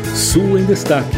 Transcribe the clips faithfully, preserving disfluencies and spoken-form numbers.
Sul em Destaque.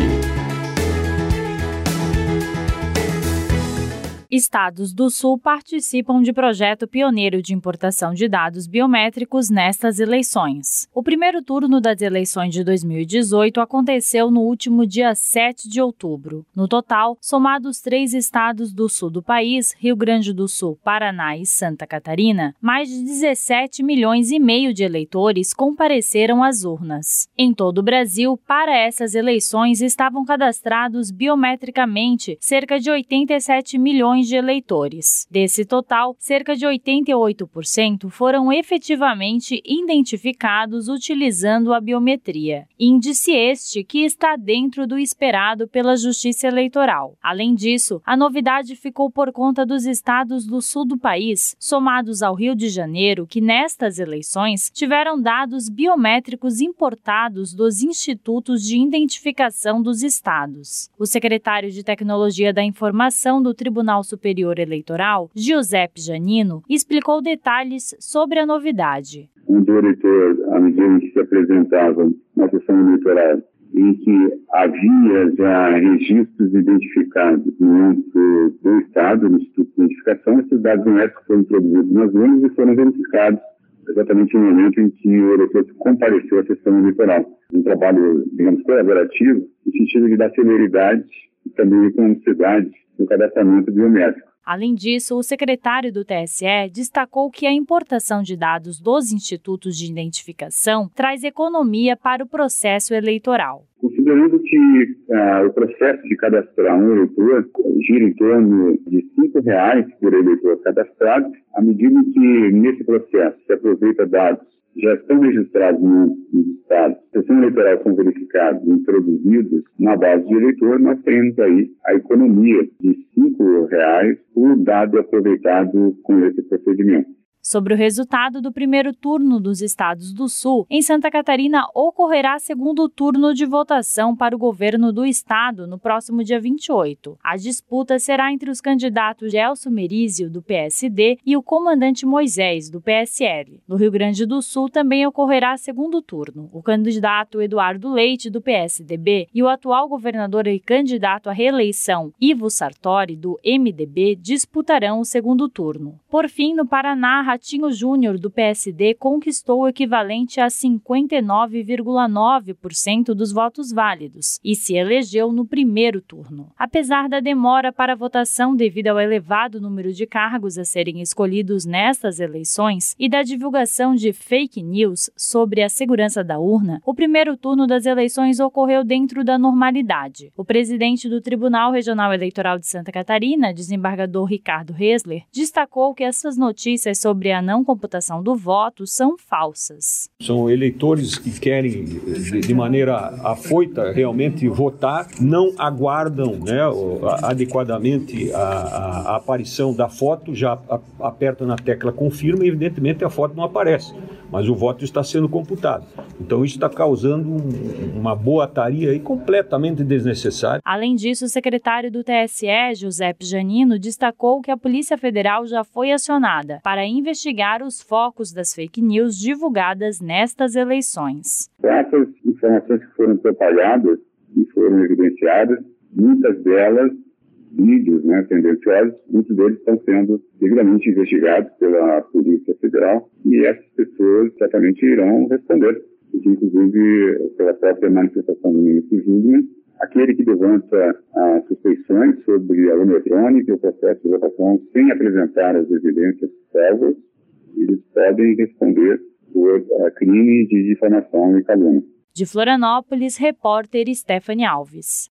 Estados do Sul participam de projeto pioneiro de importação de dados biométricos nestas eleições. O primeiro turno das eleições de dois mil e dezoito aconteceu no último dia sete de outubro. No total, somados três estados do sul do país, Rio Grande do Sul, Paraná e Santa Catarina, mais de dezessete milhões e meio de eleitores compareceram às urnas. Em todo o Brasil, para essas eleições estavam cadastrados biometricamente cerca de oitenta e sete milhões de eleitores. Desse total, cerca de oitenta e oito por cento foram efetivamente identificados utilizando a biometria. Índice este que está dentro do esperado pela Justiça Eleitoral. Além disso, a novidade ficou por conta dos estados do sul do país, somados ao Rio de Janeiro, que nestas eleições tiveram dados biométricos importados dos institutos de identificação dos estados. O secretário de Tecnologia da Informação do Tribunal Superior Eleitoral, Giuseppe Janino, explicou detalhes sobre a novidade. Onde o eleitor, à medida em que se apresentava na sessão eleitoral, em que havia já registros identificados no âmbito do Estado, no Instituto de Identificação, esses dados biométricos foram introduzidos nas urnas e foram verificados exatamente no momento em que o eleitor compareceu à sessão eleitoral. Um trabalho, digamos, colaborativo, no sentido de dar celeridade e também economicidade no cadastramento biométrico. Além disso, o secretário do T S E destacou que a importação de dados dos institutos de identificação traz economia para o processo eleitoral. Considerando que ah, o processo de cadastrar um eleitor gira em torno de cinco reais por eleitor cadastrado, à medida em que nesse processo se aproveita dados já estão registrados nos estados, a sessão eleitoral são verificados e introduzidos na base de eleitor, nós temos aí a economia de cinco reais por dado aproveitado com esse procedimento. Sobre o resultado do primeiro turno dos estados do Sul, em Santa Catarina ocorrerá segundo turno de votação para o governo do estado no próximo dia vinte e oito. A disputa será entre os candidatos Gelson Merizio, do P S D, e o comandante Moisés, do P S L. No Rio Grande do Sul também ocorrerá segundo turno. O candidato Eduardo Leite, do P S D B, e o atual governador e candidato à reeleição, Ivo Sartori, do M D B, disputarão o segundo turno. Por fim, no Paraná, Ratinho Júnior, do P S D, conquistou o equivalente a cinquenta e nove vírgula nove por cento dos votos válidos e se elegeu no primeiro turno. Apesar da demora para a votação devido ao elevado número de cargos a serem escolhidos nestas eleições e da divulgação de fake news sobre a segurança da urna, o primeiro turno das eleições ocorreu dentro da normalidade. O presidente do Tribunal Regional Eleitoral de Santa Catarina, desembargador Ricardo Hessler, destacou que essas notícias sobre a não computação do voto são falsas. São eleitores que querem, de, de maneira afoita, realmente votar, não aguardam, né, adequadamente a, a, a aparição da foto, já a, aperta na tecla confirma e, evidentemente, a foto não aparece, mas o voto está sendo computado. Então, isso está causando um, uma boataria e completamente desnecessária. Além disso, o secretário do T S E, Giuseppe Janino, destacou que a Polícia Federal já foi acionada para investigar os focos das fake news divulgadas nestas eleições. Essas informações que foram propagadas e foram evidenciadas, muitas delas, vídeos, né, tendenciosos, muitos deles estão sendo devidamente investigados pela Polícia Federal e essas pessoas certamente irão responder, inclusive pela própria manifestação do ministro Júlio, aquele que levanta ah, suspeições sobre a urna eletrônica e o processo de votação sem apresentar as evidências prévias, eles podem responder por uh, crime de difamação e calúnia. De Florianópolis, repórter Stephanie Alves.